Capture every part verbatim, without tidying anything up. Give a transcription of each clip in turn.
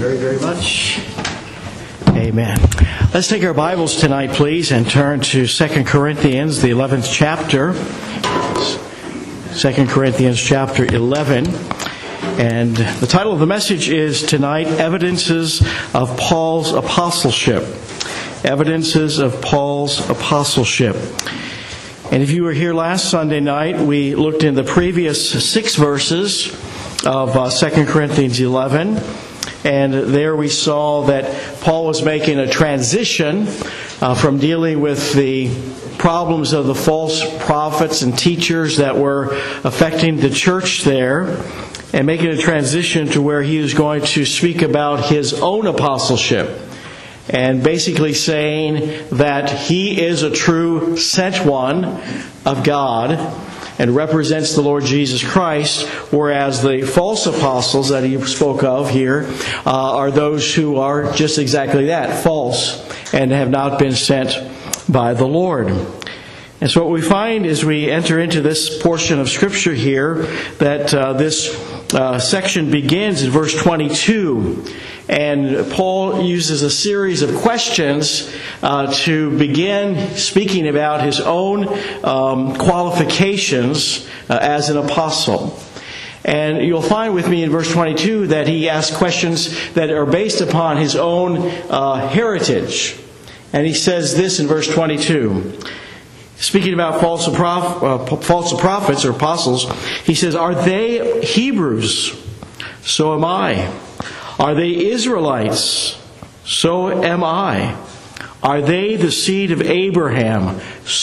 very, very much. Amen. Let's take our Bibles tonight, please, and turn to Second Corinthians, the eleventh chapter. Second Corinthians chapter eleven. And the title of the message is tonight, Evidences of Paul's Apostleship. Evidences of Paul's Apostleship. And if you were here last Sunday night, we looked in the previous six verses of uh, Second Corinthians eleven. And there we saw that Paul was making a transition uh, from dealing with the problems of the false prophets and teachers that were affecting the church there, and making a transition to where he was going to speak about his own apostleship. And basically saying that he is a true sent one of God and represents the Lord Jesus Christ, whereas the false apostles that he spoke of here uh, are those who are just exactly that, false, and have not been sent by the Lord. And so what we find as we enter into this portion of Scripture here, that uh, this uh, section begins in verse twenty-two. And Paul uses a series of questions uh, to begin speaking about his own um, qualifications uh, as an apostle. And you'll find with me in verse twenty-two that he asks questions that are based upon his own uh, heritage. And he says this in verse twenty-two. Speaking about false, prof- uh, false prophets or apostles, he says, "Are they Hebrews? So am I. Are they Israelites? So am I. Are they the seed of Abraham?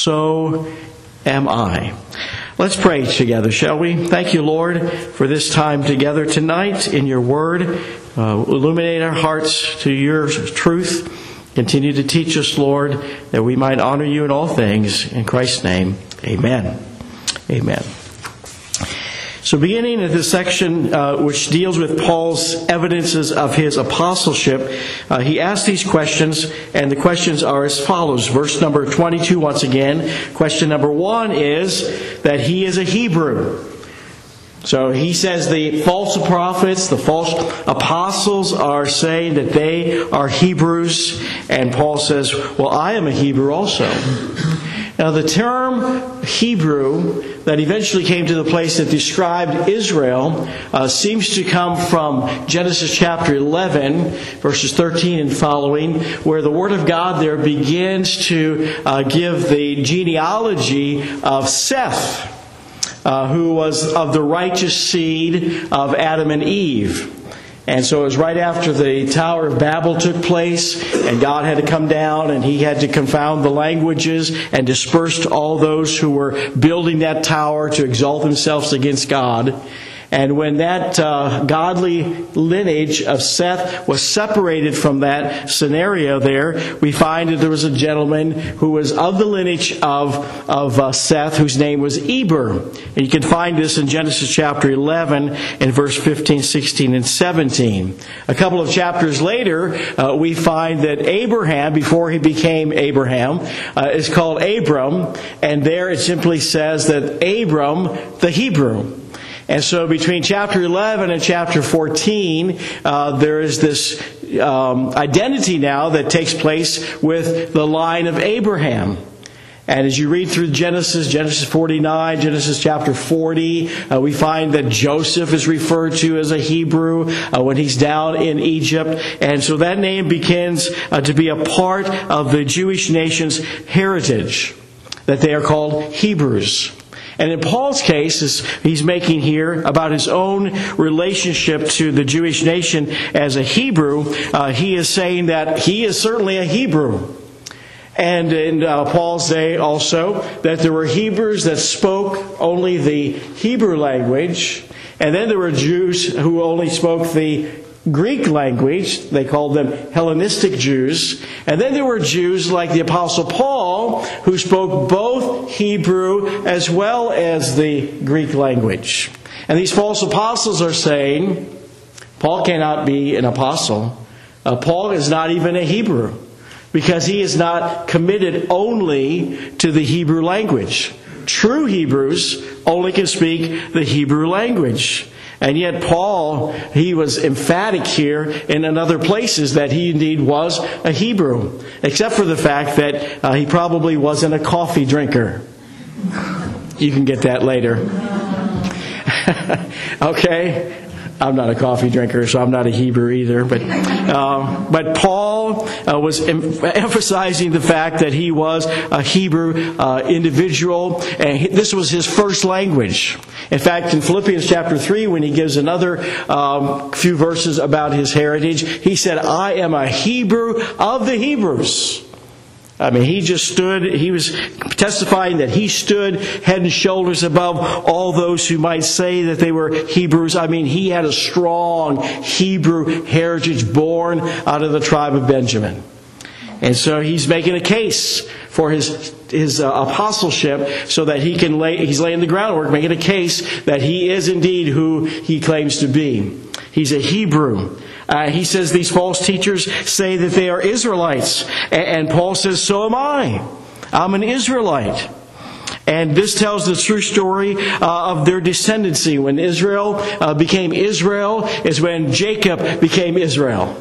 So am I." Let's pray together, shall we? Thank you, Lord, for this time together tonight in your word. Uh, illuminate our hearts to your truth. Continue to teach us, Lord, that we might honor you in all things. In Christ's name, amen. Amen. So beginning at this section uh, which deals with Paul's evidences of his apostleship, uh, he asks these questions, and the questions are as follows. Verse number twenty-two once again. Question number one is that he is a Hebrew. So he says the false prophets, the false apostles are saying that they are Hebrews, and Paul says, well, I am a Hebrew also. Now the term Hebrew that eventually came to the place that described Israel uh, seems to come from Genesis chapter eleven, verses thirteen and following, where the Word of God there begins to uh, give the genealogy of Seth, Uh, who was of the righteous seed of Adam and Eve. And so it was right after the Tower of Babel took place, and God had to come down, and He had to confound the languages and disperse all those who were building that tower to exalt themselves against God. And when that uh, godly lineage of Seth was separated from that scenario there, we find that there was a gentleman who was of the lineage of, of uh, Seth, whose name was Eber. And you can find this in Genesis chapter eleven in verse fifteen, sixteen, and seventeen. A couple of chapters later, uh, we find that Abraham, before he became Abraham, uh, is called Abram. And there it simply says that Abram, the Hebrew. And so between chapter eleven and chapter fourteen, uh, there is this um, identity now that takes place with the line of Abraham. And as you read through Genesis, Genesis forty-nine, Genesis chapter forty, uh, we find that Joseph is referred to as a Hebrew uh, when he's down in Egypt. And so that name begins uh, to be a part of the Jewish nation's heritage, that they are called Hebrews. And in Paul's case, as he's making here about his own relationship to the Jewish nation as a Hebrew, uh, he is saying that he is certainly a Hebrew. And in uh, Paul's day also, that there were Hebrews that spoke only the Hebrew language, and then there were Jews who only spoke the Greek language. They called them Hellenistic Jews. And then there were Jews like the Apostle Paul who spoke both Hebrew as well as the Greek language. And these false apostles are saying, Paul cannot be an apostle. Uh, Paul is not even a Hebrew, because he is not committed only to the Hebrew language. True Hebrews only can speak the Hebrew language. And yet Paul, he was emphatic here and in other places that he indeed was a Hebrew, except for the fact that uh, he probably wasn't a coffee drinker. You can get that later. Okay? I'm not a coffee drinker, so I'm not a Hebrew either. But uh, but Paul uh, was em- emphasizing the fact that he was a Hebrew uh, individual, and he, this was his first language. In fact, in Philippians chapter three, when he gives another um, few verses about his heritage, he said, "I am a Hebrew of the Hebrews." I mean, he just stood, he was testifying that he stood head and shoulders above all those who might say that they were Hebrews. I mean, he had a strong Hebrew heritage born out of the tribe of Benjamin. And so he's making a case for his his uh, apostleship so that he can lay, he's laying the groundwork, making a case that he is indeed who he claims to be. He's a Hebrew. Uh, he says these false teachers say that they are Israelites. And, and Paul says, so am I. I'm an Israelite. And this tells the true story uh, of their descendancy. When Israel uh, became Israel is when Jacob became Israel.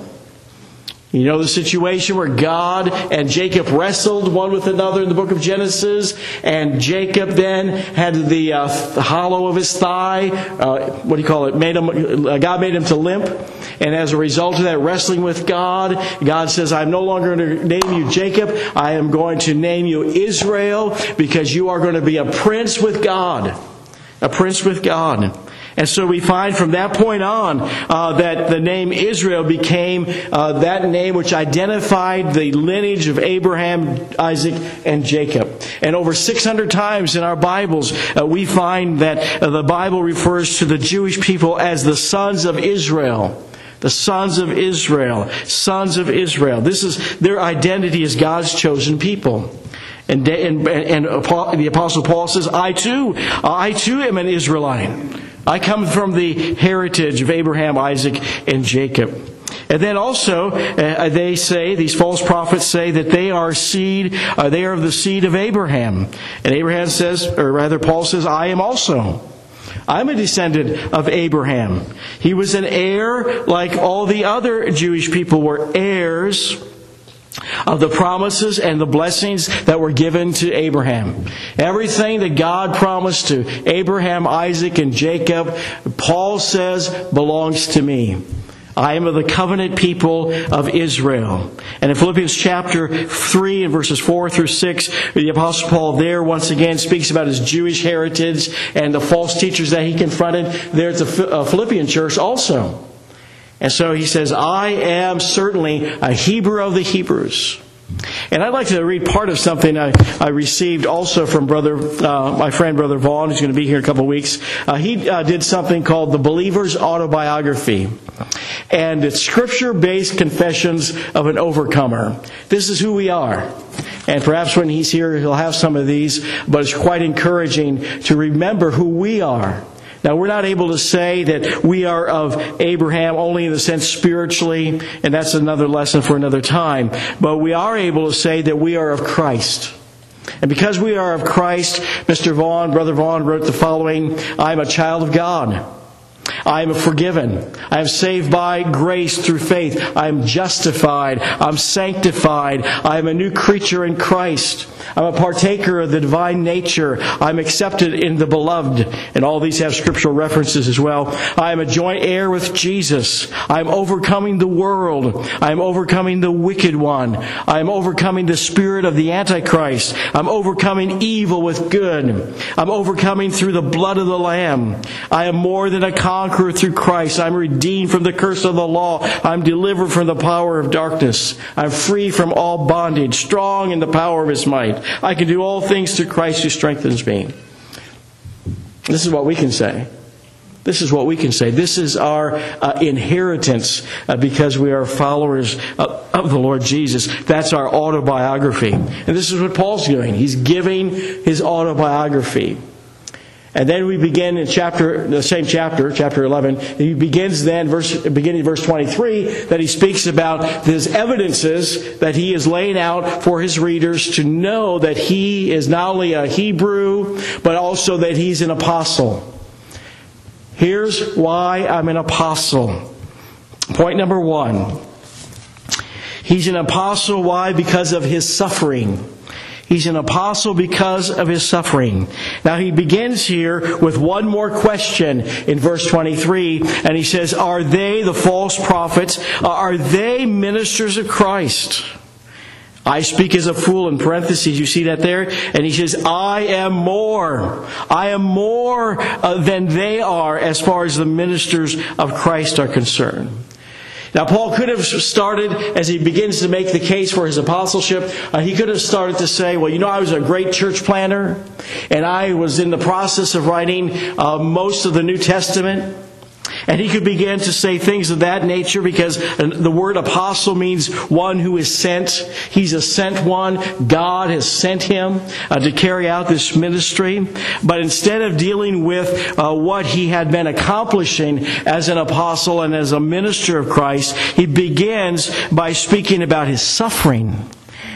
You know the situation where God and Jacob wrestled one with another in the book of Genesis, and Jacob then had the, uh, the hollow of his thigh, uh, what do you call it? Made him, uh, God made him to limp, and as a result of that wrestling with God, God says, "I'm no longer going to name you Jacob. I am going to name you Israel, because you are going to be a prince with God, a prince with God." And so we find from that point on uh, that the name Israel became uh, that name which identified the lineage of Abraham, Isaac, and Jacob. And over six hundred times in our Bibles, uh, we find that uh, the Bible refers to the Jewish people as the sons of Israel. The sons of Israel. Sons of Israel. This is their identity as God's chosen people. And, and, and the Apostle Paul says, I too, I too am an Israelite. I come from the heritage of Abraham, Isaac, and Jacob. And then also, uh, they say, these false prophets say that they are seed, uh, they are of the seed of Abraham. And Abraham says, or rather Paul says, I am also. I'm a descendant of Abraham. He was an heir like all the other Jewish people were heirs of the promises and the blessings that were given to Abraham. Everything that God promised to Abraham, Isaac, and Jacob, Paul says, belongs to me. I am of the covenant people of Israel. And in Philippians chapter three and verses four through six, the Apostle Paul there once again speaks about his Jewish heritage and the false teachers that he confronted there at the Philippian church also. And so he says, I am certainly a Hebrew of the Hebrews. And I'd like to read part of something I, I received also from brother, uh, my friend Brother Vaughn, who's going to be here in a couple of weeks. Uh, he uh, did something called The Believer's Autobiography. And it's scripture-based confessions of an overcomer. This is who we are. And perhaps when he's here, he'll have some of these, but it's quite encouraging to remember who we are. Now, we're not able to say that we are of Abraham only in the sense spiritually, and that's another lesson for another time. But we are able to say that we are of Christ. And because we are of Christ, Mister Vaughn, Brother Vaughn wrote the following, I am a child of God. I am forgiven. I am saved by grace through faith. I am justified. I'm sanctified. I am a new creature in Christ. I'm a partaker of the divine nature. I'm accepted in the beloved. And all these have scriptural references as well. I am a joint heir with Jesus. I am overcoming the world. I am overcoming the wicked one. I am overcoming the spirit of the Antichrist. I'm overcoming evil with good. I'm overcoming through the blood of the Lamb. I am more than a conqueror through Christ. I'm redeemed from the curse of the law. I'm delivered from the power of darkness. I'm free from all bondage, strong in the power of His might. I can do all things through Christ who strengthens me. This is what we can say. This is what we can say. This is our uh, inheritance uh, because we are followers of, of the Lord Jesus. That's our autobiography. And this is what Paul's doing. He's giving his autobiography. And then we begin in chapter, the same chapter, chapter eleven. He begins then, verse, beginning verse twenty-three, that he speaks about his evidences that he is laying out for his readers to know that he is not only a Hebrew, but also that he's an apostle. Here's why I'm an apostle. Point number one. He's an apostle. Why? Because of his suffering. He's an apostle because of his suffering. Now he begins here with one more question in verse twenty-three, and he says, are they, the false prophets, are they ministers of Christ? I speak as a fool, in parentheses, you see that there? And he says, I am more. I am more uh, than they are as far as the ministers of Christ are concerned. Now, Paul could have started, as he begins to make the case for his apostleship, uh, he could have started to say, well, you know, I was a great church planner, and I was in the process of writing uh, most of the New Testament. And he could begin to say things of that nature, because the word apostle means one who is sent. He's a sent one. God has sent him uh, to carry out this ministry. But instead of dealing with uh, what he had been accomplishing as an apostle and as a minister of Christ, he begins by speaking about his suffering.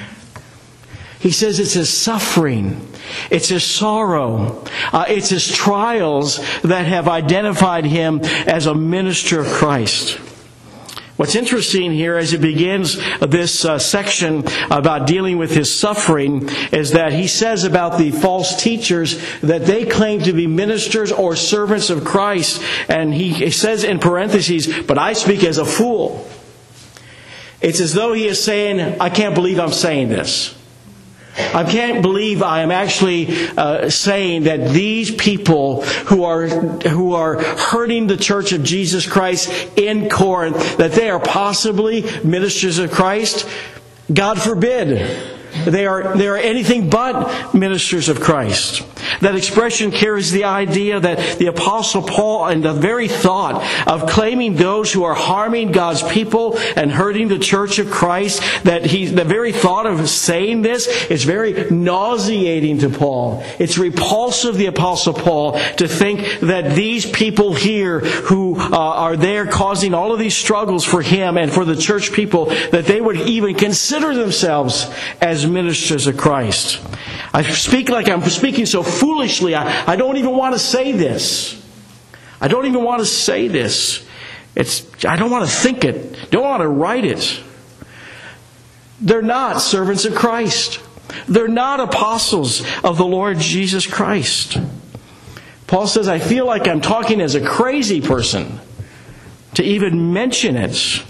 He says it's his suffering, it's his sorrow, uh, it's his trials that have identified him as a minister of Christ. What's interesting here as he begins this uh, section about dealing with his suffering is that he says about the false teachers that they claim to be ministers or servants of Christ. And he, he says in parentheses, but I speak as a fool. It's as though he is saying, I can't believe I'm saying this. I can't believe I am actually uh, saying that these people who are who are hurting the church of Jesus Christ in Corinth, that they are possibly ministers of Christ. God forbid. They are, they are anything but ministers of Christ. That expression carries the idea that the Apostle Paul, and the very thought of claiming those who are harming God's people and hurting the church of Christ, that he, the very thought of saying this is very nauseating to Paul. It's repulsive, the Apostle Paul, to think that these people here who uh, are there causing all of these struggles for him and for the church people, that they would even consider themselves as ministers of Christ. I speak like I'm speaking so foolishly. I, I don't even want to say this. I don't even want to say this. It's I don't want to think it. Don't want to write it. They're not servants of Christ. They're not apostles of the Lord Jesus Christ. Paul says, I feel like I'm talking as a crazy person to even mention it.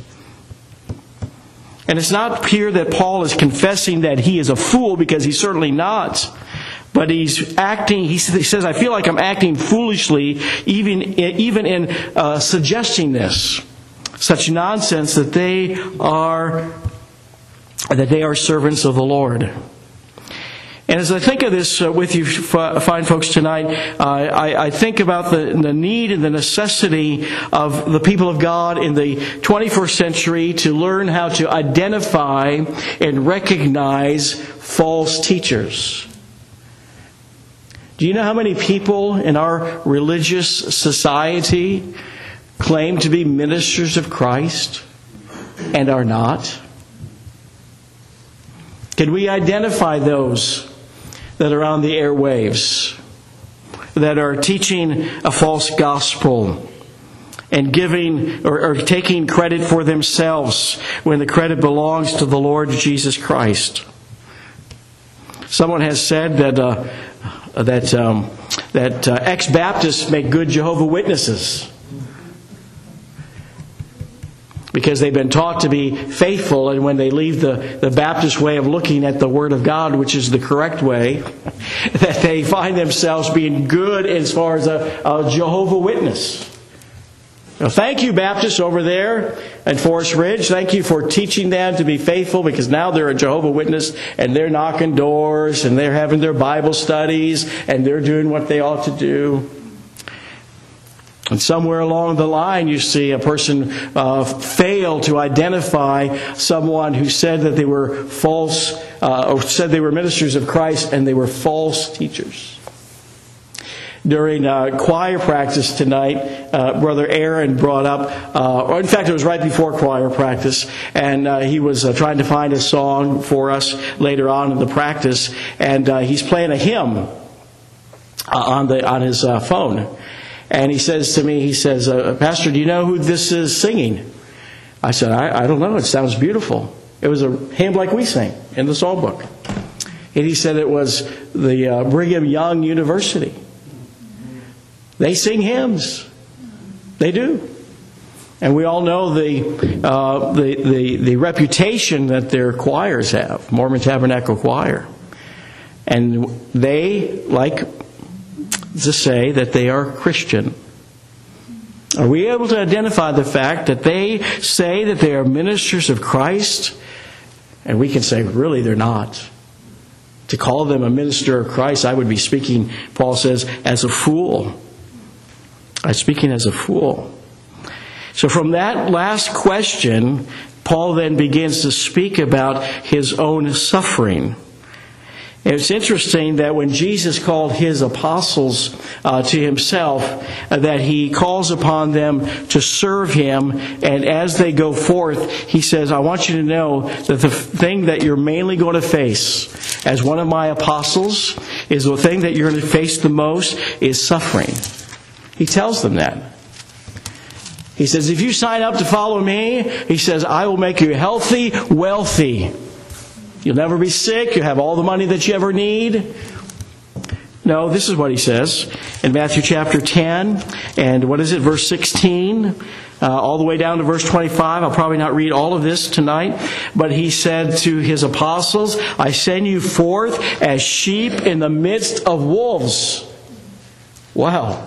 And it's not here that Paul is confessing that he is a fool, because he's certainly not. But he's acting, he says, I feel like I'm acting foolishly, even, even in uh, suggesting this. Such nonsense that they are, that they are servants of the Lord. And as I think of this uh, with you fine folks tonight, uh, I, I think about the, the need and the necessity of the people of God in the twenty-first century to learn how to identify and recognize false teachers. Do you know how many people in our religious society claim to be ministers of Christ and are not? Can we identify those that are on the airwaves, that are teaching a false gospel and giving or, or taking credit for themselves when the credit belongs to the Lord Jesus Christ? Someone has said that uh, that um, that uh, ex-Baptists make good Jehovah's Witnesses, because they've been taught to be faithful, and when they leave the, the Baptist way of looking at the Word of God, which is the correct way, that they find themselves being good as far as a, a Jehovah's Witness. Now, thank you, Baptists over there at Forest Ridge. Thank you for teaching them to be faithful, because now they're a Jehovah's Witness, and they're knocking doors, and they're having their Bible studies, and they're doing what they ought to do. And somewhere along the line, you see a person uh, fail to identify someone who said that they were false, uh, or said they were ministers of Christ, and they were false teachers. During uh, choir practice tonight, uh, Brother Aaron brought up, uh, or in fact it was right before choir practice, and uh, he was uh, trying to find a song for us later on in the practice, and uh, he's playing a hymn uh, on the on his uh, phone. And he says to me, he says, uh, Pastor, do you know who this is singing? I said, I, I don't know. It sounds beautiful. It was a hymn like we sing in the Psalm book. And he said it was the uh, Brigham Young University. They sing hymns. They do. And we all know the, uh, the, the, the reputation that their choirs have, Mormon Tabernacle Choir. And they like to say that they are Christian. Are we able to identify the fact that they say that they are ministers of Christ? And we can say, really, they're not. To call them a minister of Christ, I would be speaking, Paul says, as a fool. I'm speaking as a fool. So from that last question, Paul then begins to speak about his own suffering. And it's interesting that when Jesus called his apostles uh, to himself, uh, that he calls upon them to serve him. And as they go forth, he says, I want you to know that the thing that you're mainly going to face as one of my apostles is the thing that you're going to face the most is suffering. He tells them that. He says, if you sign up to follow me, he says, I will make you healthy, wealthy. You'll never be sick. You'll have all the money that you ever need. No, this is what he says in Matthew chapter ten. And what is it? Verse sixteen. Uh, all the way down to verse twenty-five. I'll probably not read all of this tonight. But he said to his apostles, I send you forth as sheep in the midst of wolves. Wow.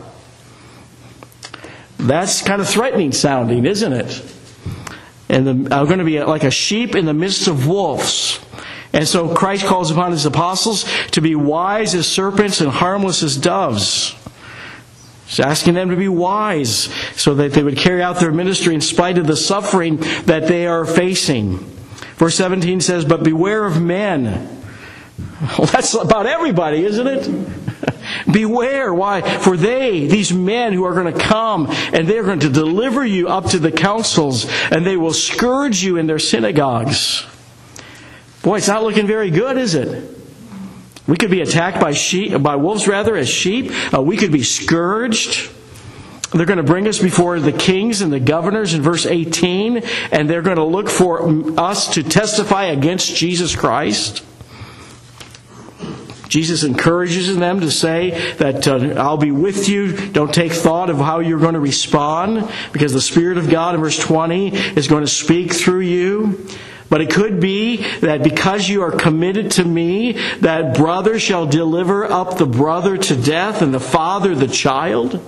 That's kind of threatening sounding, isn't it? And the, I'm going to be like a sheep in the midst of wolves. And so Christ calls upon his apostles to be wise as serpents and harmless as doves. He's asking them to be wise so that they would carry out their ministry in spite of the suffering that they are facing. Verse seventeen says, but beware of men. Well, that's about everybody, isn't it? Beware. Why? For they, these men who are going to come and they're going to deliver you up to the councils and they will scourge you in their synagogues. Boy, it's not looking very good, is it? We could be attacked by sheep, by wolves rather, as sheep. Uh, we could be scourged. They're going to bring us before the kings and the governors in verse eighteen, and they're going to look for us to testify against Jesus Christ. Jesus encourages them to say that uh, I'll be with you. Don't take thought of how you're going to respond, because the Spirit of God in verse twenty is going to speak through you. But it could be that because you are committed to me, that brother shall deliver up the brother to death and the father the child.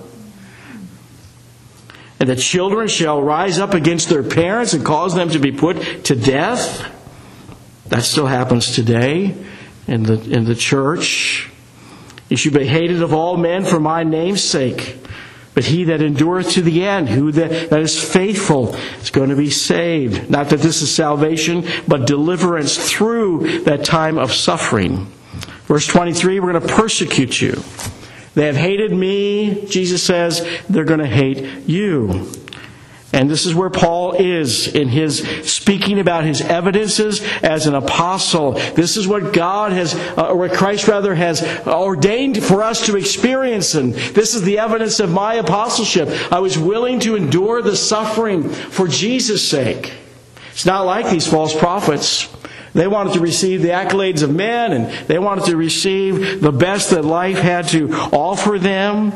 And the children shall rise up against their parents and cause them to be put to death. That still happens today in the in the church. You should be hated of all men for my name's sake. But he that endureth to the end, who that, that is faithful, is going to be saved. Not that this is salvation, but deliverance through that time of suffering. Verse twenty-three, we're going to persecute you. They have hated me, Jesus says, they're going to hate you. And this is where Paul is in his speaking about his evidences as an apostle. This is what God has, uh, or what Christ rather has ordained for us to experience. And this is the evidence of my apostleship. I was willing to endure the suffering for Jesus' sake. It's not like these false prophets. They wanted to receive the accolades of men, and they wanted to receive the best that life had to offer them.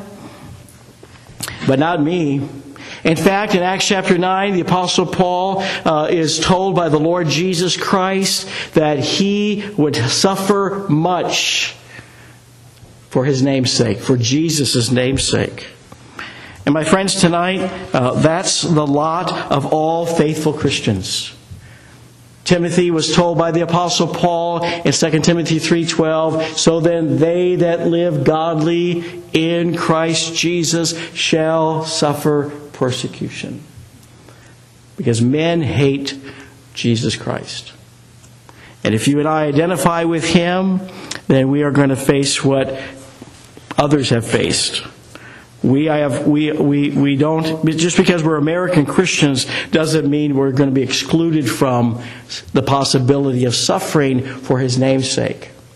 But not me. In fact, in Acts chapter nine, the Apostle Paul uh, is told by the Lord Jesus Christ that he would suffer much for his name's sake, for Jesus' name's sake. And my friends, tonight, uh, that's the lot of all faithful Christians. Timothy was told by the Apostle Paul in Second Timothy three twelve, so then they that live godly in Christ Jesus shall suffer persecution. Because men hate Jesus Christ. And if you and I identify with him, then we are going to face what others have faced. We I have we we we don't, just because we're American Christians doesn't mean we're going to be excluded from the possibility of suffering for his name's sake.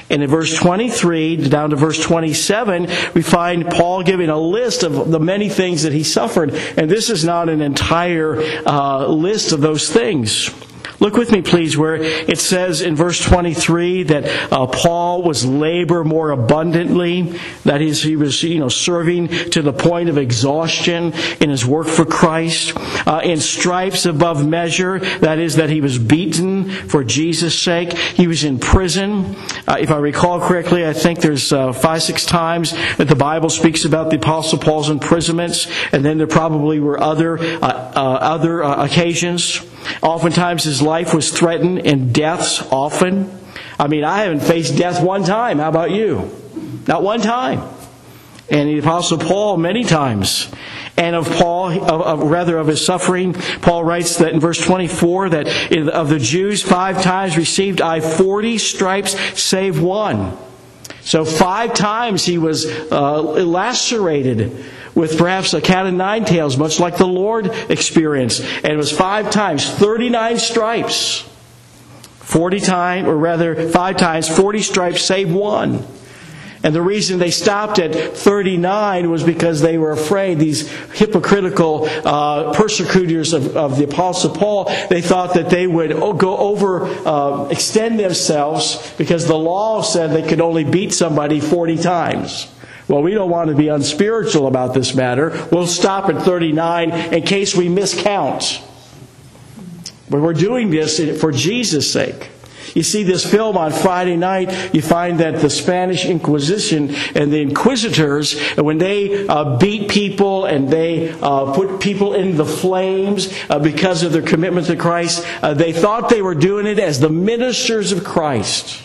And in verse twenty-three down to verse twenty-seven, we find Paul giving a list of the many things that he suffered. And this is not an entire uh, list of those things. Look with me, please, where it says in verse twenty-three that uh, Paul was labor more abundantly. That is, he was, you know, serving to the point of exhaustion in his work for Christ. Uh, in stripes above measure. That is, that he was beaten for Jesus' sake. He was in prison. Uh, if I recall correctly, I think there's uh, five, six times that the Bible speaks about the Apostle Paul's imprisonments, and then there probably were other uh, uh, other uh, occasions. Oftentimes his life was threatened in deaths often. I mean, I haven't faced death one time. How about you? Not one time. And the Apostle Paul many times. And of Paul, of, of, rather of his suffering, Paul writes that in verse twenty-four that in, of the Jews five times received I forty stripes save one. So five times he was uh, lacerated with perhaps a cat of nine tails, much like the Lord experienced. And it was five times, thirty-nine stripes. forty times, or rather five times, forty stripes save one. And the reason they stopped at thirty-nine was because they were afraid, these hypocritical uh, persecutors of, of the Apostle Paul, they thought that they would go over, uh, extend themselves, because the law said they could only beat somebody forty times. Well, we don't want to be unspiritual about this matter. We'll stop at thirty-nine in case we miscount. But we're doing this for Jesus' sake. You see this film on Friday night, you find that the Spanish Inquisition and the inquisitors, when they uh, beat people and they uh, put people in the flames uh, because of their commitment to Christ, uh, they thought they were doing it as the ministers of Christ.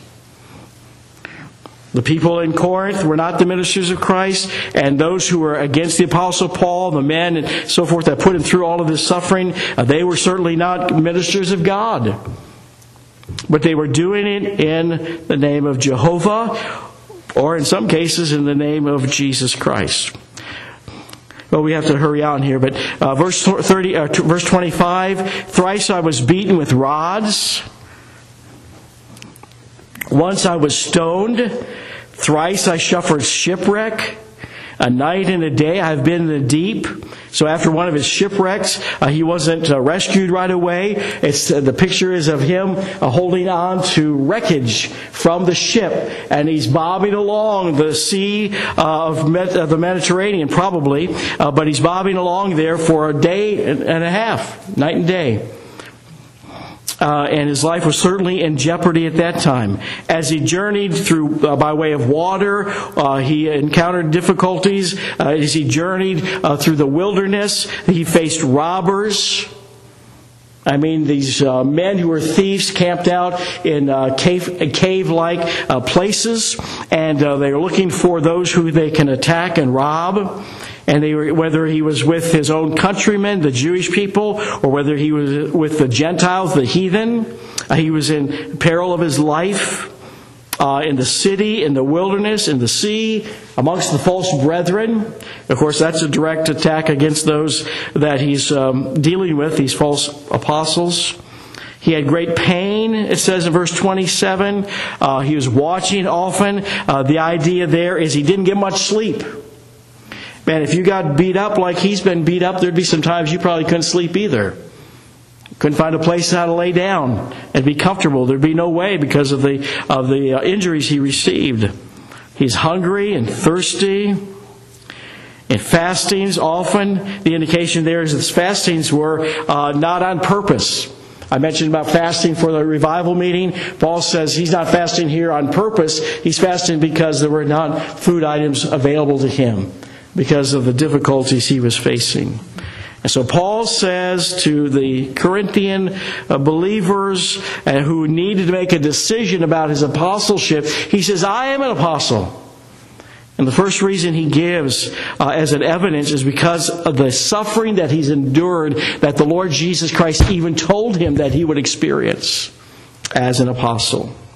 The people in Corinth were not the ministers of Christ, and those who were against the Apostle Paul, the men and so forth that put him through all of this suffering, uh, they were certainly not ministers of God. But they were doing it in the name of Jehovah, or in some cases in the name of Jesus Christ. Well, we have to hurry on here, but uh, verse thirty, uh, verse twenty-five, thrice I was beaten with rods. Once I was stoned. Thrice I suffered shipwreck. A night and a day I have been in the deep. So after one of his shipwrecks, uh, he wasn't uh, rescued right away. It's uh, the picture is of him uh, holding on to wreckage from the ship, and he's bobbing along the sea uh, of Met- uh, the Mediterranean, probably, uh, but he's bobbing along there for a day and a half, night and day. Uh, and his life was certainly in jeopardy at that time. As he journeyed through uh, by way of water, uh, he encountered difficulties. Uh, as he journeyed uh, through the wilderness, he faced robbers. I mean, these uh, men who were thieves camped out in uh, cave, cave-like uh, places, and uh, they were looking for those who they can attack and rob. And they were, whether he was with his own countrymen, the Jewish people, or whether he was with the Gentiles, the heathen, uh, he was in peril of his life, uh, in the city, in the wilderness, in the sea, amongst the false brethren. Of course, that's a direct attack against those that he's um, dealing with, these false apostles. He had great pain, it says in verse twenty-seven. Uh, he was watching often. Uh, the idea there is he didn't get much sleep. Man, if you got beat up like he's been beat up, there'd be some times you probably couldn't sleep either. Couldn't find a place how to lay down and be comfortable. There'd be no way because of the of the uh, injuries he received. He's hungry and thirsty. And fastings, often, the indication there is that fastings were uh, not on purpose. I mentioned about fasting for the revival meeting. Paul says he's not fasting here on purpose. He's fasting because there were not food items available to him, because of the difficulties he was facing. And so Paul says to the Corinthian uh, believers uh, who needed to make a decision about his apostleship, he says, I am an apostle. And the first reason he gives uh, as an evidence is because of the suffering that he's endured, that the Lord Jesus Christ even told him that he would experience as an apostle.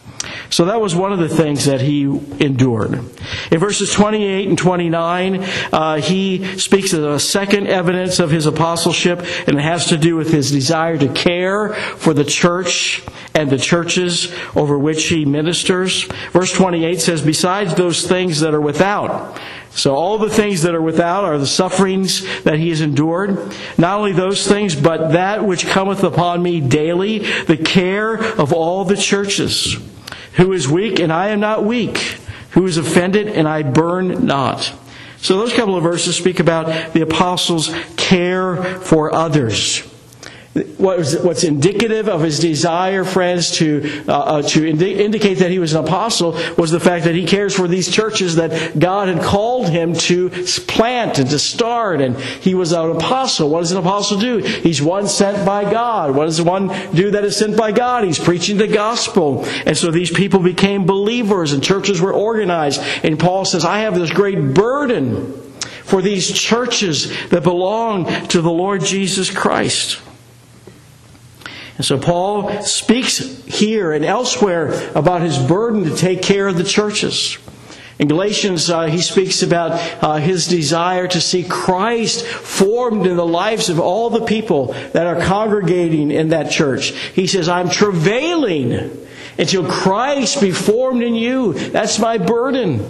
So that was one of the things that he endured. In verses twenty-eight and twenty-nine, uh, he speaks of a second evidence of his apostleship, and it has to do with his desire to care for the church and the churches over which he ministers. Verse twenty-eight says, besides those things that are without. So all the things that are without are the sufferings that he has endured. Not only those things, but that which cometh upon me daily, the care of all the churches. Who is weak, and I am not weak. Who is offended, and I burn not. So those couple of verses speak about the apostles' care for others. What was, what's indicative of his desire, friends, to uh, uh, to indi- indicate that he was an apostle was the fact that he cares for these churches that God had called him to plant and to start. And he was an apostle. What does an apostle do? He's one sent by God. What does one do that is sent by God? He's preaching the gospel. And so these people became believers and churches were organized. And Paul says, I have this great burden for these churches that belong to the Lord Jesus Christ. And so Paul speaks here and elsewhere about his burden to take care of the churches. In Galatians, uh, he speaks about uh, his desire to see Christ formed in the lives of all the people that are congregating in that church. He says, I'm travailing until Christ be formed in you. That's my burden.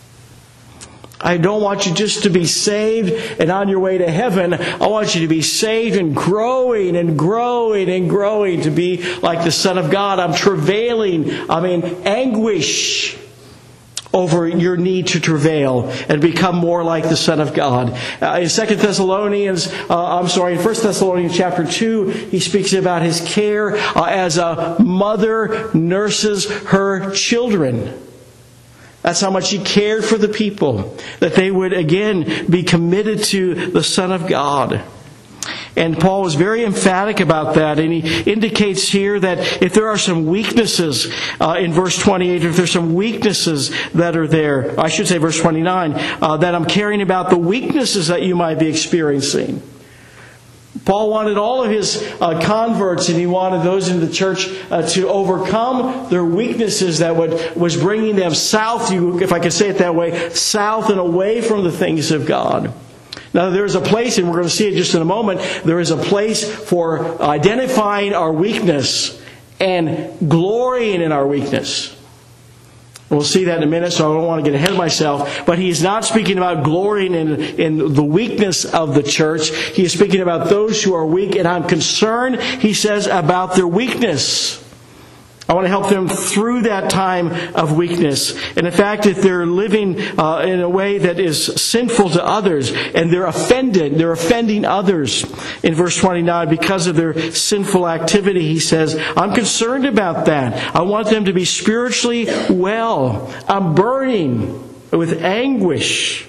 I don't want you just to be saved and on your way to heaven. I want you to be saved and growing and growing and growing to be like the Son of God. I'm travailing. I'm in anguish over your need to travail and become more like the Son of God. Uh, in Second Thessalonians, uh, I'm sorry, in First Thessalonians chapter two, he speaks about his care uh, as a mother nurses her children. That's how much he cared for the people, that they would again be committed to the Son of God. And Paul was very emphatic about that, and he indicates here that if there are some weaknesses uh, in verse twenty-eight, if there's some weaknesses that are there, I should say verse twenty-nine, uh, that I'm caring about the weaknesses that you might be experiencing. Paul wanted all of his uh, converts, and he wanted those in the church uh, to overcome their weaknesses that would, was bringing them south, if I could say it that way, south and away from the things of God. Now, there is a place, and we're going to see it just in a moment, there is a place for identifying our weakness and glorying in our weakness. We'll see that in a minute, so I don't want to get ahead of myself. But he is not speaking about glorying in, in the weakness of the church. He is speaking about those who are weak, and I'm concerned, he says, about their weakness. I want to help them through that time of weakness. And in fact, if they're living uh, in a way that is sinful to others, and they're offended, they're offending others. In verse twenty-nine, because of their sinful activity, he says, I'm concerned about that. I want them to be spiritually well. I'm burning with anguish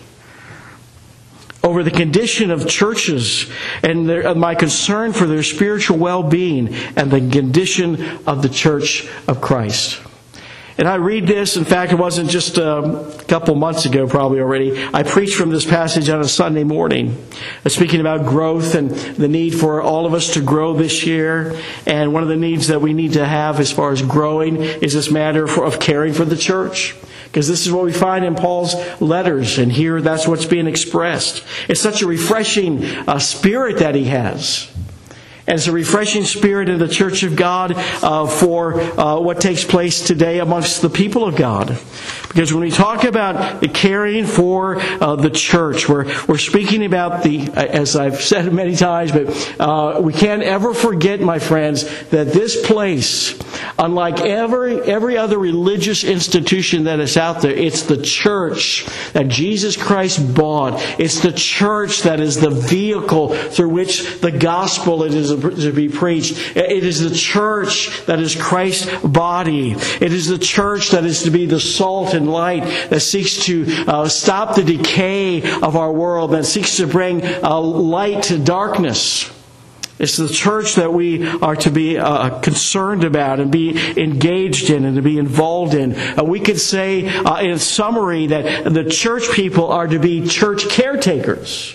over the condition of churches and their, my concern for their spiritual well-being and the condition of the church of Christ. And I read this, in fact, it wasn't just a couple months ago probably already. I preached from this passage on a Sunday morning, speaking about growth and the need for all of us to grow this year. And one of the needs that we need to have as far as growing is this matter for, of caring for the church. Because this is what we find in Paul's letters, and here that's what's being expressed. It's such a refreshing uh, spirit that he has. And it's a refreshing spirit in the church of God uh, for uh, what takes place today amongst the people of God. Because when we talk about the caring for uh, the church, we're we're speaking about the, as I've said many times, but uh, we can't ever forget, my friends, that this place, unlike every every other religious institution that is out there, it's the church that Jesus Christ bought. It's the church that is the vehicle through which the gospel is to be preached. It is the church that is Christ's body. It is the church that is to be the salt and light that seeks to uh, stop the decay of our world, that seeks to bring uh, light to darkness. It's the church that we are to be uh, concerned about and be engaged in and to be involved in. Uh, we could say uh, in summary that the church people are to be church caretakers.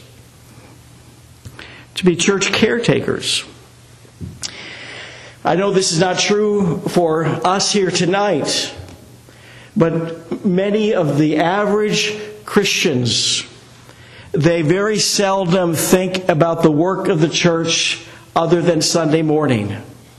To be church caretakers. I know this is not true for us here tonight, But many of the average Christians, they very seldom think about the work of the church other than Sunday morning.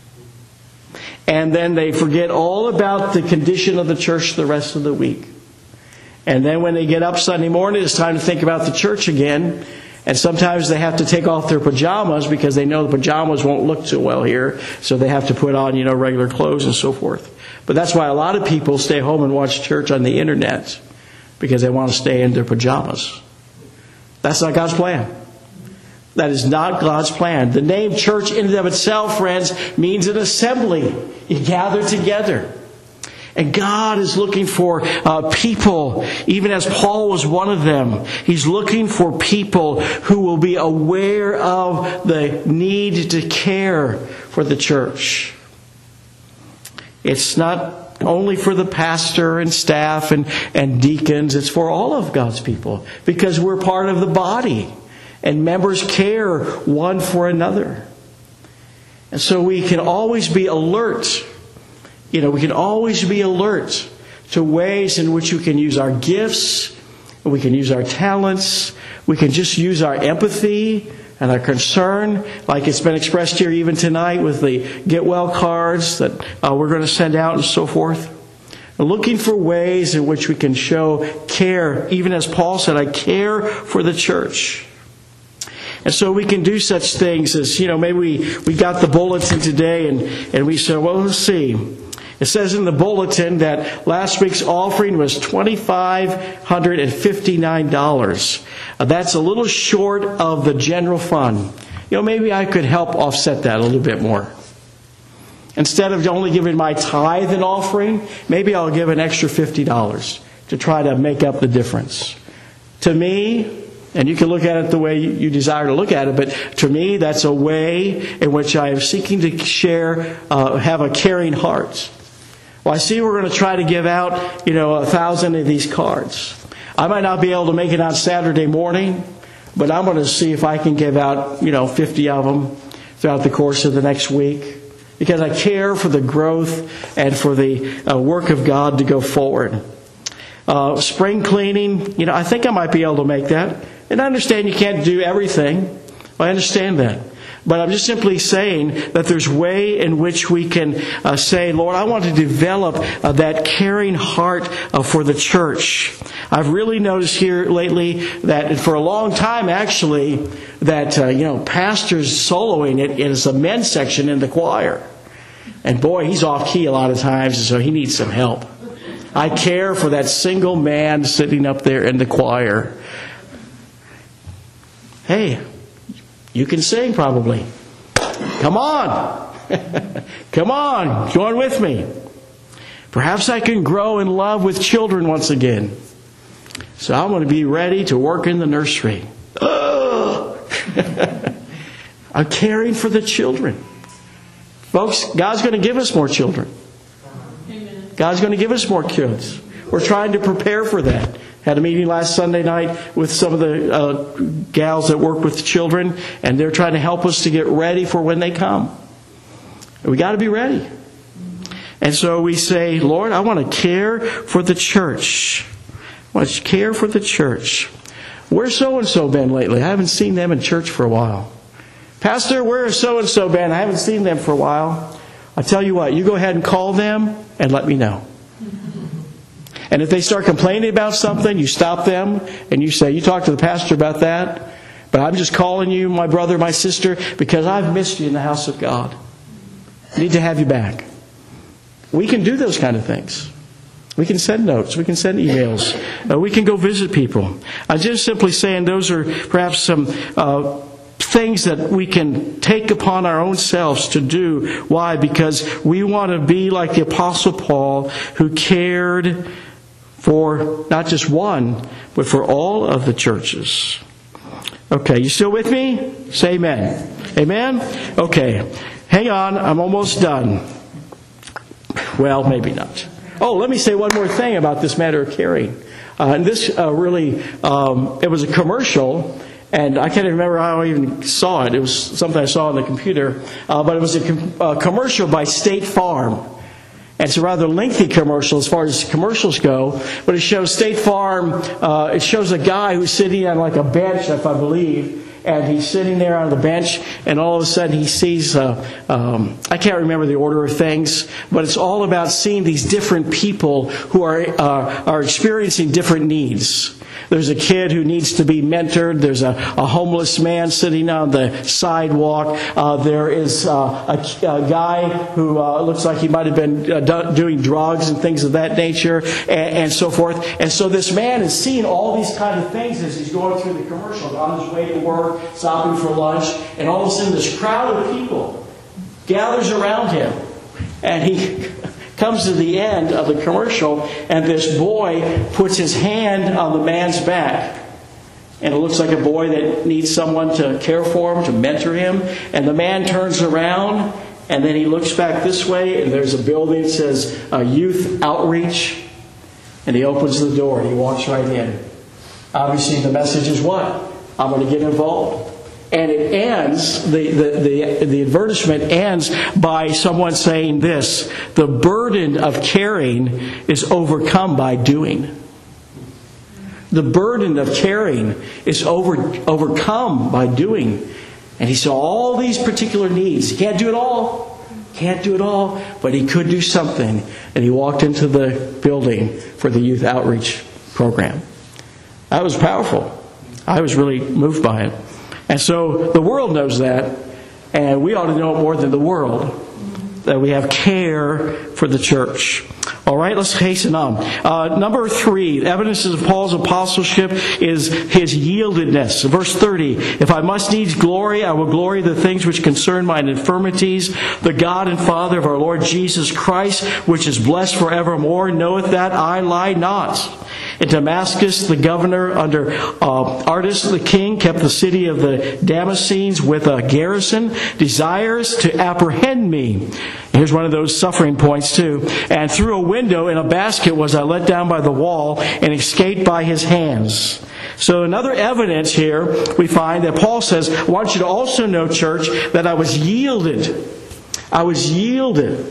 And then they forget all about the condition of the church the rest of the week. And then when they get up Sunday morning, it's time to think about the church again. And sometimes they have to take off their pajamas because they know the pajamas won't look too well here. So they have to put on, you know, regular clothes and so forth. But that's why a lot of people stay home and watch church on the internet, because they want to stay in their pajamas. That's not God's plan. That is not God's plan. The name church in and of itself, friends, means an assembly. You gather together. And God is looking for uh, people, even as Paul was one of them. He's looking for people who will be aware of the need to care for the church. It's not only for the pastor and staff and, and deacons. It's for all of God's people, because we're part of the body. And members care one for another. And so we can always be alert. You know, we can always be alert to ways in which we can use our gifts, we can use our talents, we can just use our empathy and our concern, like it's been expressed here even tonight with the Get Well cards that uh, we're going to send out and so forth. And looking for ways in which we can show care, even as Paul said, I care for the church. And so we can do such things as, you know, maybe we, we got the bulletin today and, and we said, well, let's see. It says in the bulletin that last week's offering was two thousand five hundred fifty-nine dollars. Uh, that's a little short of the general fund. You know, maybe I could help offset that a little bit more. Instead of only giving my tithe and offering, maybe I'll give an extra fifty dollars to try to make up the difference. To me, and you can look at it the way you desire to look at it, but to me, that's a way in which I am seeking to share, uh, have a caring heart. Well, I see we're going to try to give out, you know, a thousand of these cards. I might not be able to make it on Saturday morning, but I'm going to see if I can give out, you know, fifty of them throughout the course of the next week, because I care for the growth and for the uh, work of God to go forward. Uh, spring cleaning, you know, I think I might be able to make that. And I understand you can't do everything. I understand that. But I'm just simply saying that there's a way in which we can uh, say, Lord, I want to develop uh, that caring heart uh, for the church. I've really noticed here lately that for a long time, actually, that, uh, you know, pastors soloing it is a men's section in the choir. And boy, he's off key a lot of times, and so he needs some help. I care for that single man sitting up there in the choir. Hey, you can sing probably. Come on. Come on. Join with me. Perhaps I can grow in love with children once again. So I'm going to be ready to work in the nursery. Oh. I'm caring for the children. Folks, God's going to give us more children. Amen. God's going to give us more kids. We're trying to prepare for that. Had a meeting last Sunday night with some of the uh, gals that work with children, and they're trying to help us to get ready for when they come. We got to be ready. And so we say, Lord, I want to care for the church. I want to care for the church. Where's so-and-so been lately? I haven't seen them in church for a while. Pastor, where has so-and-so been? I haven't seen them for a while. I tell you what, you go ahead and call them and let me know. And if they start complaining about something, you stop them and you say, you talk to the pastor about that, but I'm just calling you, my brother, my sister, because I've missed you in the house of God. I need to have you back. We can do those kind of things. We can send notes. We can send emails. Uh, we can go visit people. I'm just simply saying those are perhaps some uh, things that we can take upon our own selves to do. Why? Because we want to be like the Apostle Paul, who cared for not just one, but for all of the churches. Okay, you still with me? Say amen. Amen? Okay, hang on, I'm almost done. Well, maybe not. Oh, let me say one more thing about this matter of caring. Uh, and this uh, really, um, it was a commercial, and I can't even remember how I even saw it. It was something I saw on the computer. Uh, but it was a com- uh, commercial by State Farm. And it's a rather lengthy commercial as far as commercials go, but it shows State Farm. Uh, it shows a guy who's sitting on like a bench, if I believe, and he's sitting there on the bench, and all of a sudden he sees, uh, um, I can't remember the order of things, but it's all about seeing these different people who are uh, are experiencing different needs. There's a kid who needs to be mentored. There's a, a homeless man sitting on the sidewalk. Uh, there is uh, a, a guy who uh, looks like he might have been uh, do, doing drugs and things of that nature, and, and so forth. And so this man is seeing all these kind of things as he's going through the commercial, on his way to work, stopping for lunch, and all of a sudden this crowd of people gathers around him, and he comes to the end of the commercial, and this boy puts his hand on the man's back. And it looks like a boy that needs someone to care for him, to mentor him. And the man turns around, and then he looks back this way, and there's a building that says uh, Youth Outreach. And he opens the door, and he walks right in. Obviously, the message is what? I'm going to get involved. And it ends, the, the, the, the advertisement ends by someone saying this: the burden of caring is overcome by doing. The burden of caring is over, overcome by doing. And he saw all these particular needs. He can't do it all. Can't do it all. But he could do something. And he walked into the building for the youth outreach program. That was powerful. I was really moved by it. And so the world knows that, and we ought to know it more than the world, that we have care for the church. All right, let's hasten on. Uh, number three, evidences of Paul's apostleship is his yieldedness. Verse thirty, if I must needs glory, I will glory the things which concern mine infirmities. The God and Father of our Lord Jesus Christ, which is blessed forevermore, knoweth that I lie not. In Damascus, the governor under uh, Artis the king kept the city of the Damascenes with a garrison, desires to apprehend me. Here's one of those suffering points too. And through a window in a basket was I let down by the wall and escaped by his hands. So another evidence here we find that Paul says, I want you to also know, church, that I was yielded. I was yielded.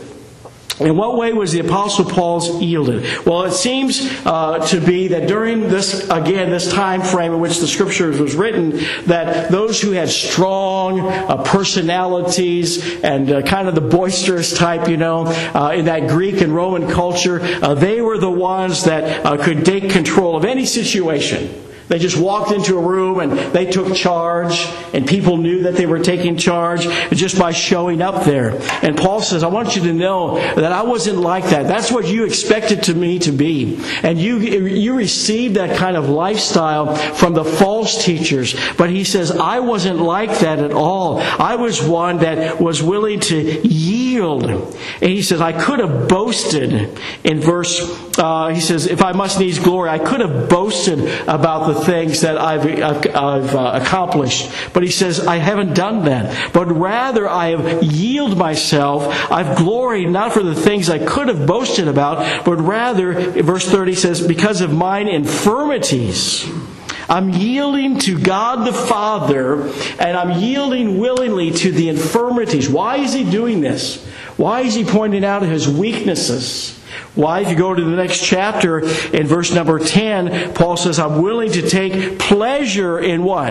In what way was the Apostle Paul yielded? Well, it seems uh, to be that during this, again, this time frame in which the Scriptures was written, that those who had strong uh, personalities and uh, kind of the boisterous type, you know, uh, in that Greek and Roman culture, uh, they were the ones that uh, could take control of any situation. They just walked into a room and they took charge, and people knew that they were taking charge just by showing up there. And Paul says, I want you to know that I wasn't like that. That's what you expected to me to be. And you you received that kind of lifestyle from the false teachers. But he says, I wasn't like that at all. I was one that was willing to yield. And he says, I could have boasted in verse, uh, he says, if I must needs glory, I could have boasted about the things that I've, I've, I've uh, accomplished. But he says, I haven't done that. But rather, I have yielded myself. I've gloried not for the things I could have boasted about, but rather, verse thirty says, because of mine infirmities. I'm yielding to God the Father, and I'm yielding willingly to the infirmities. Why is he doing this? Why is he pointing out his weaknesses? Why, if you go to the next chapter, in verse number ten, Paul says, I'm willing to take pleasure in what?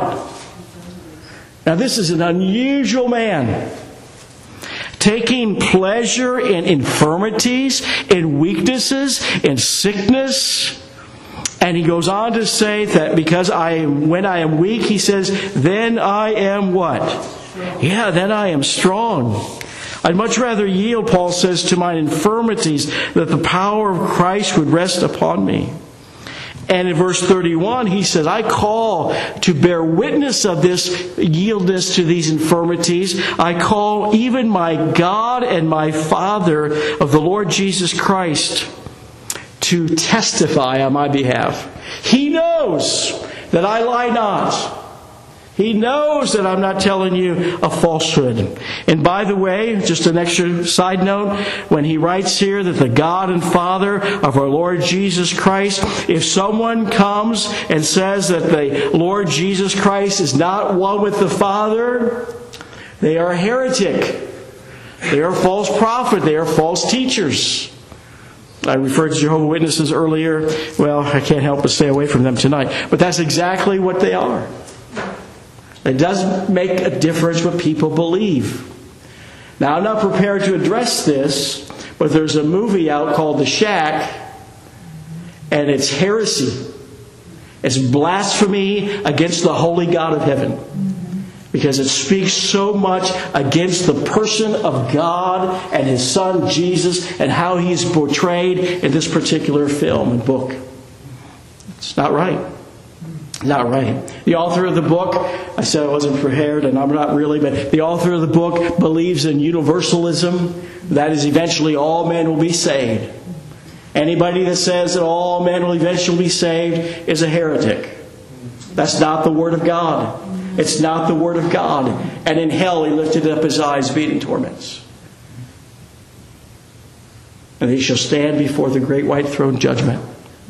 Now this is an unusual man. Taking pleasure in infirmities, in weaknesses, in sickness. And he goes on to say that because I, when I am weak, he says, then I am what? Yeah, then I am strong. I'd much rather yield, Paul says, to my infirmities, that the power of Christ would rest upon me. And in verse thirty-one, he says, I call to bear witness of this yieldness to these infirmities. I call even my God and my Father of the Lord Jesus Christ to testify on my behalf. He knows that I lie not. He knows that I'm not telling you a falsehood. And by the way, just an extra side note, when he writes here that the God and Father of our Lord Jesus Christ, if someone comes and says that the Lord Jesus Christ is not one with the Father, they are a heretic. They are a false prophet. They are false teachers. I referred to Jehovah's Witnesses earlier. Well, I can't help but stay away from them tonight. But that's exactly what they are. It does make a difference what people believe. Now, I'm not prepared to address this, but there's a movie out called The Shack, and it's heresy. It's blasphemy against the holy God of heaven. Because it speaks so much against the person of God and His Son Jesus and how He's portrayed in this particular film and book. It's not right. Not right. The author of the book, I said I wasn't prepared, and I'm not really, but the author of the book believes in universalism. That is, eventually all men will be saved. Anybody that says that all men will eventually be saved is a heretic. That's not the Word of God. It's not the Word of God. And in hell he lifted up his eyes, being in torments. And he shall stand before the great white throne judgment.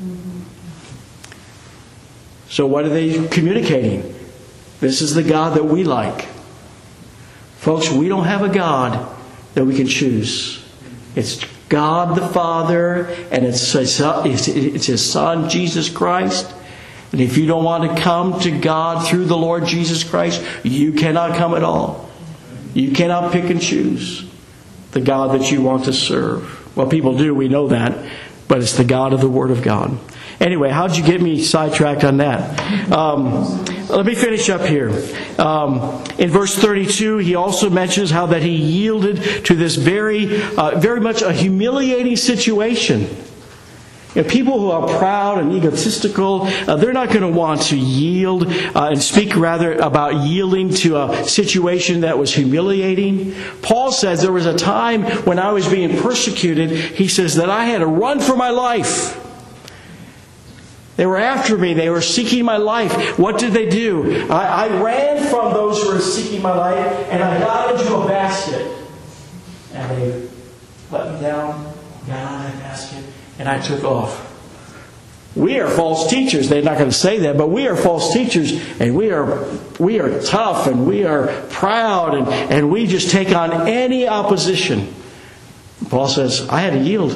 So what are they communicating? This is the God that we like. Folks, we don't have a God that we can choose. It's God the Father, and it's His Son, it's His Son, Jesus Christ. And if you don't want to come to God through the Lord Jesus Christ, you cannot come at all. You cannot pick and choose the God that you want to serve. Well, people do, we know that. But it's the God of the Word of God. Anyway, how'd you get me sidetracked on that? Um, let me finish up here. Um, in verse thirty-two, he also mentions how that he yielded to this very, uh, very much a humiliating situation. You know, people who are proud and egotistical, uh, they're not going to want to yield uh, and speak rather about yielding to a situation that was humiliating. Paul says there was a time when I was being persecuted, he says, that I had to run for my life. They were after me. They were seeking my life. What did they do? I, I ran from those who were seeking my life, and I got into a basket. And they let me down, got on that basket, and I took off. We are false teachers. They're not going to say that, but we are false teachers, and we are we are tough, and we are proud, and, and we just take on any opposition. Paul says, I had to yield.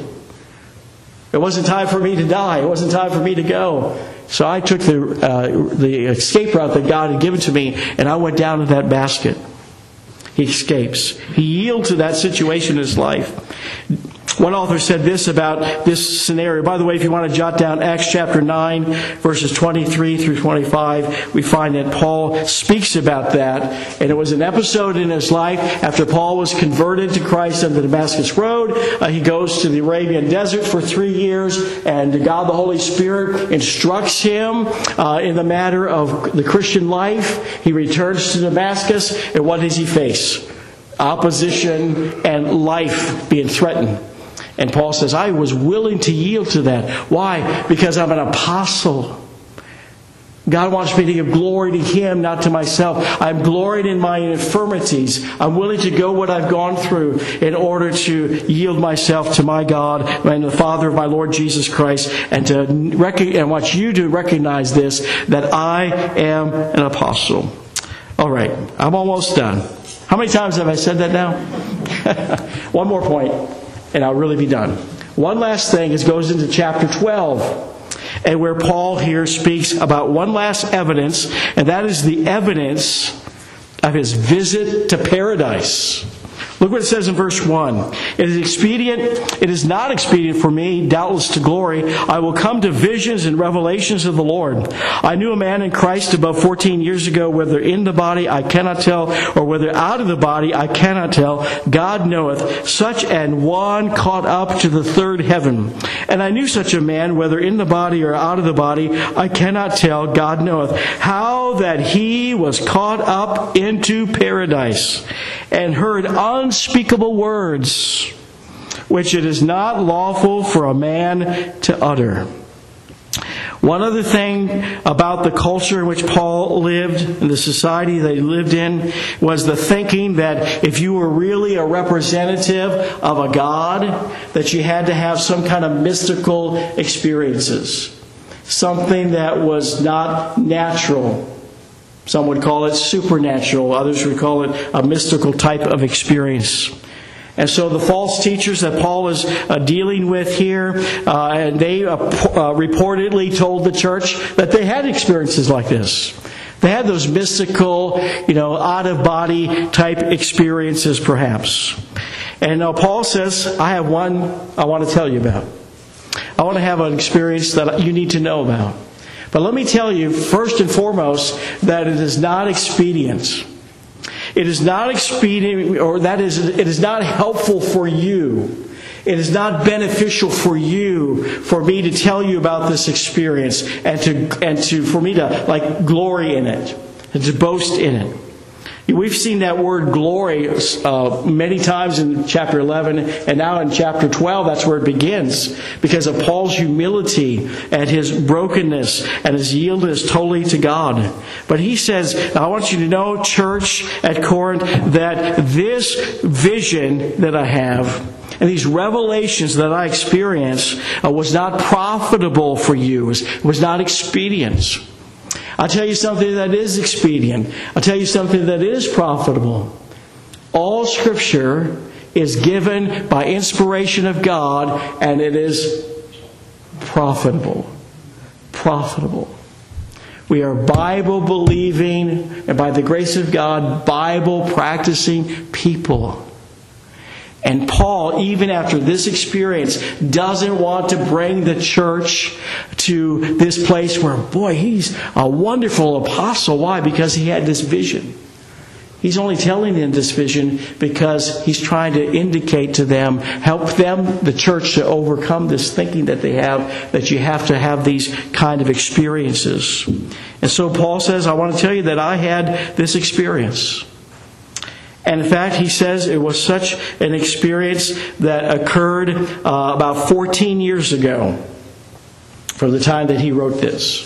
It wasn't time for me to die. It wasn't time for me to go. So I took the uh, the escape route that God had given to me, and I went down to that basket. He escapes. He yields to that situation in his life. One author said this about this scenario. By the way, if you want to jot down Acts chapter nine, verses twenty-three through twenty-five, we find that Paul speaks about that. And it was an episode in his life after Paul was converted to Christ on the Damascus Road. Uh, he goes to the Arabian desert for three years, and God the Holy Spirit instructs him uh, in the matter of the Christian life. He returns to Damascus, and what does he face? Opposition and life being threatened. And Paul says, I was willing to yield to that. Why? Because I'm an apostle. God wants me to give glory to Him, not to myself. I'm gloried in my infirmities. I'm willing to go what I've gone through in order to yield myself to my God and the Father of my Lord Jesus Christ, and to rec- and want you to recognize this, that I am an apostle. All right, I'm almost done. How many times have I said that now? One more point, and I'll really be done. One last thing is goes into chapter twelve, and where Paul here speaks about one last evidence, and that is the evidence of his visit to paradise. Look what it says in verse one. It is expedient, it is not expedient for me, doubtless to glory. I will come to visions and revelations of the Lord. I knew a man in Christ above fourteen years ago, whether in the body I cannot tell, or whether out of the body I cannot tell. God knoweth, such an one caught up to the third heaven. And I knew such a man, whether in the body or out of the body, I cannot tell. God knoweth, how that he was caught up into paradise, and heard unspeakable words, which it is not lawful for a man to utter. One other thing about the culture in which Paul lived, and the society that he lived in, was the thinking that if you were really a representative of a God, that you had to have some kind of mystical experiences. Something that was not natural. Some would call it supernatural. Others would call it a mystical type of experience. And so the false teachers that Paul is uh, dealing with here, uh, and they uh, uh, reportedly told the church that they had experiences like this. They had those mystical, you know, out-of-body type experiences perhaps. And now Paul says, I have one I want to tell you about. I want to have an experience that you need to know about. But let me tell you, first and foremost, that it is not expedient. It is not expedient, or that is, it is not helpful for you. It is not beneficial for you, for me to tell you about this experience, and to and to for me to like glory in it, and to boast in it. We've seen that word glory uh, many times in chapter eleven, and now in chapter twelve, that's where it begins, because of Paul's humility and his brokenness and his yieldedness totally to God. But he says, I want you to know, church at Corinth, that this vision that I have and these revelations that I experience uh, was not profitable for you, it was not expedient. I'll tell you something that is expedient. I'll tell you something that is profitable. All Scripture is given by inspiration of God, and it is profitable. Profitable. We are Bible-believing, and by the grace of God, Bible-practicing people. And Paul, even after this experience, doesn't want to bring the church to this place where, boy, he's a wonderful apostle. Why? Because he had this vision. He's only telling them this vision because he's trying to indicate to them, help them, the church, to overcome this thinking that they have, that you have to have these kind of experiences. And so Paul says, I want to tell you that I had this experience. And in fact, he says it was such an experience that occurred uh, about fourteen years ago, from the time that he wrote this.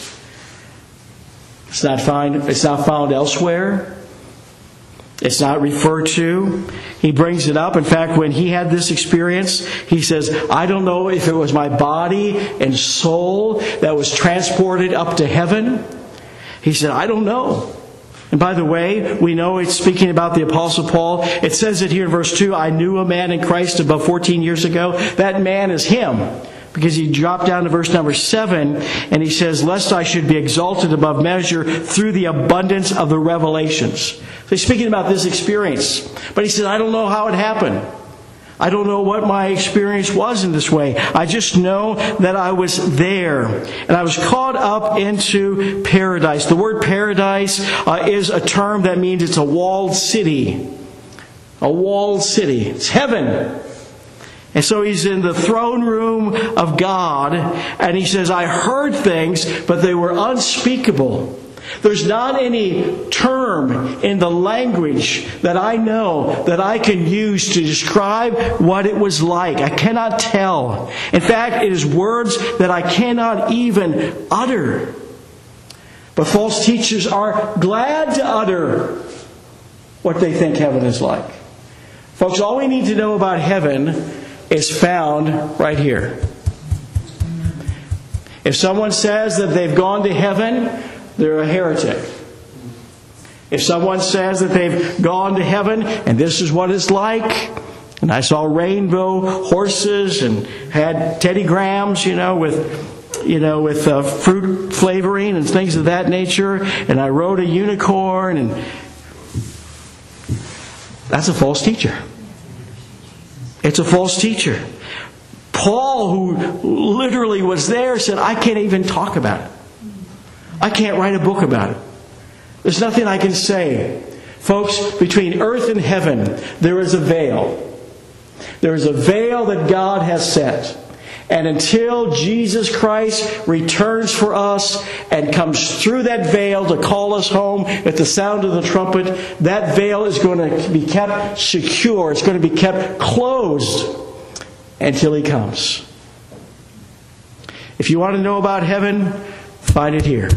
It's not found, it's not found elsewhere. It's not referred to. He brings it up. In fact, when he had this experience, he says, I don't know if it was my body and soul that was transported up to heaven. He said, I don't know. And by the way, we know it's speaking about the Apostle Paul. It says it here in verse two, I knew a man in Christ about fourteen years ago. That man is him. Because he dropped down to verse number seven, and he says, lest I should be exalted above measure through the abundance of the revelations. So he's speaking about this experience. But he said, I don't know how it happened. I don't know what my experience was in this way. I just know that I was there. And I was caught up into paradise. The word paradise uh, is a term that means it's a walled city. A walled city. It's heaven. And so he's in the throne room of God, and he says, I heard things, but they were unspeakable. There's not any term in the language that I know that I can use to describe what it was like. I cannot tell. In fact, it is words that I cannot even utter. But false teachers are glad to utter what they think heaven is like. Folks, all we need to know about heaven is found right here. If someone says that they've gone to heaven, they're a heretic. If someone says that they've gone to heaven and this is what it's like, and I saw rainbow horses and had Teddy Grahams, you know, with you know with uh, fruit flavoring and things of that nature, and I rode a unicorn, and that's a false teacher. It's a false teacher. Paul, who literally was there, said, I can't even talk about it. I can't write a book about it. There's nothing I can say. Folks, between earth and heaven, there is a veil. There is a veil that God has set. And until Jesus Christ returns for us and comes through that veil to call us home at the sound of the trumpet, that veil is going to be kept secure. It's going to be kept closed until He comes. If you want to know about heaven, find it here.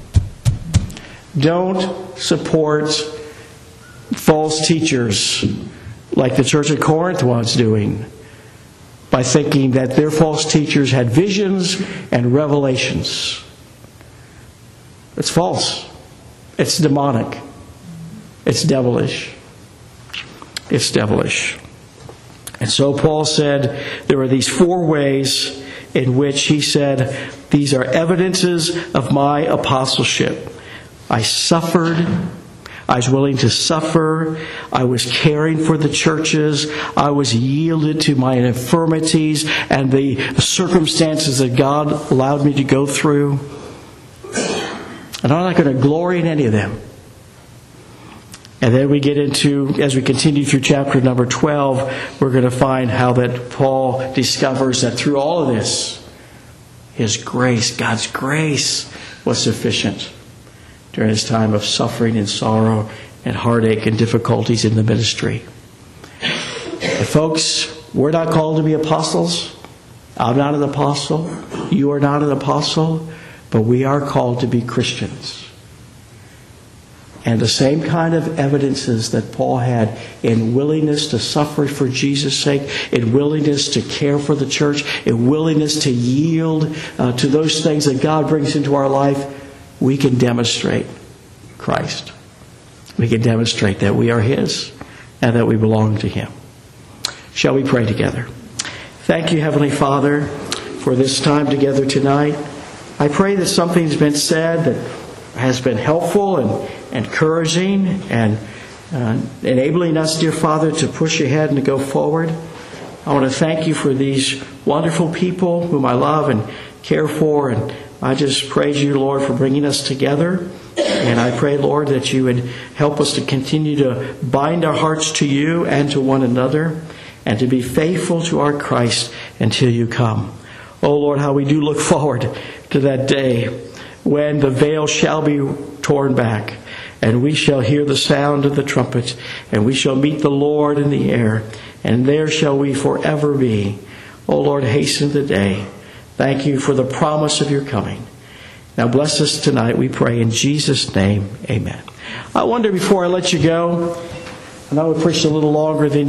Don't support false teachers like the church at Corinth was doing, by thinking that their false teachers had visions and revelations. It's false. It's demonic. It's devilish. It's devilish. And so Paul said there are these four ways in which he said, these are evidences of my apostleship. I suffered. I was willing to suffer. I was caring for the churches. I was yielded to my infirmities and the circumstances that God allowed me to go through. And I'm not going to glory in any of them. And then we get into, as we continue through chapter number twelve, we're going to find how that Paul discovers that through all of this, his grace, God's grace, was sufficient during his time of suffering and sorrow and heartache and difficulties in the ministry. And folks, we're not called to be apostles. I'm not an apostle. You are not an apostle. But we are called to be Christians. And the same kind of evidences that Paul had in willingness to suffer for Jesus' sake, in willingness to care for the church, in willingness to yield uh, to those things that God brings into our life, we can demonstrate Christ. We can demonstrate that we are His and that we belong to Him. Shall we pray together? Thank you, Heavenly Father, for this time together tonight. I pray that something's been said that has been helpful and encouraging and uh, enabling us, dear Father, to push ahead and to go forward. I want to thank you for these wonderful people whom I love and care for, and I just praise you, Lord, for bringing us together. And I pray, Lord, that you would help us to continue to bind our hearts to you and to one another and to be faithful to our Christ until you come. Oh, Lord, how we do look forward to that day when the veil shall be torn back and we shall hear the sound of the trumpet and we shall meet the Lord in the air, and there shall we forever be. Oh, Lord, hasten the day. Thank you for the promise of your coming. Now bless us tonight, we pray in Jesus' name. Amen. I wonder, before I let you go, I know we preached a little longer than